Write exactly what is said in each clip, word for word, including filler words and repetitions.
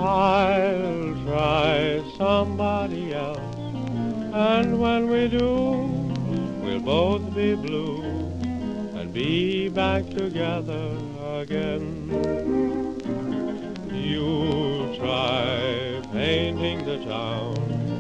I'll try somebody else, and when we do, we'll both be blue and be back together again. You try painting the town,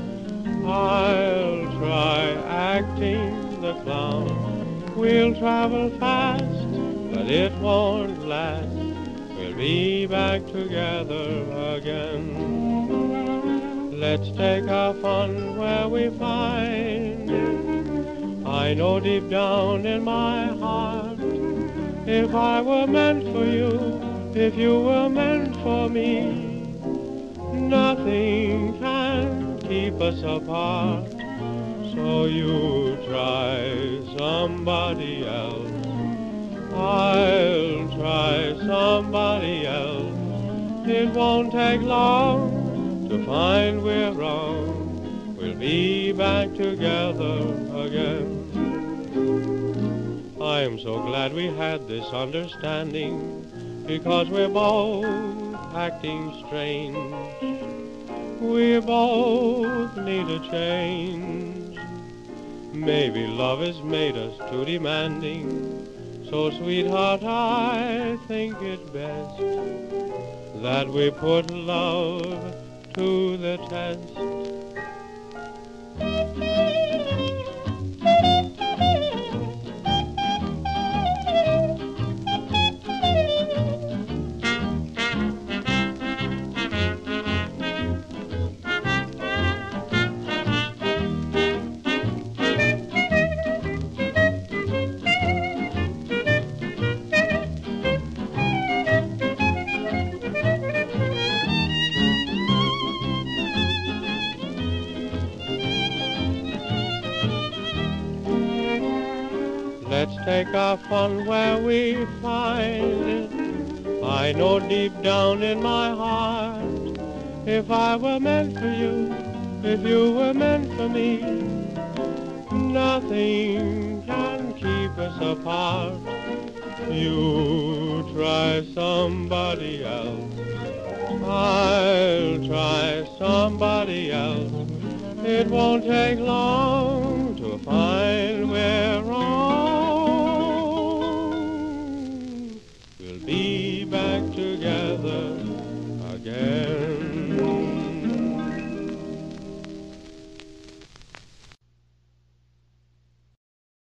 I'll try acting the clown. We'll travel fast, but it won't last. We'll be back together again. Let's take our fun where we find it. I know deep down in my heart, if I were meant for you, if you were meant for me, nothing can keep us apart. So you try somebody else, I'll try somebody else. It won't take long to find we're wrong. We'll be back together again. I'm so glad we had this understanding, because we're both acting strange. We both need a change. Maybe love has made us too demanding. So, sweetheart, I think it best that we put love to the test. Let's take our fun where we find it. I know deep down in my heart, if I were meant for you, if you were meant for me, nothing can keep us apart. You try somebody else, I'll try somebody else. It won't take long to find